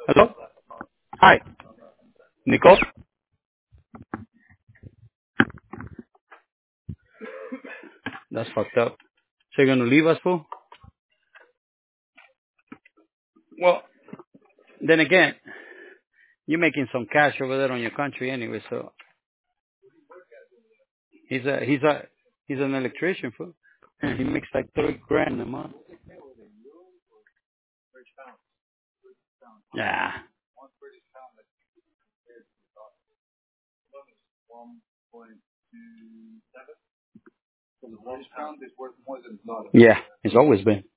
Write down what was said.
Hello? Hi. Nicole? That's fucked up. So you're gonna leave us, fool? Well, then again, you're making some cash over there on your country anyway, so he's an electrician, fool. And he makes like 30 grand a month. Yeah. Yeah, he's always been.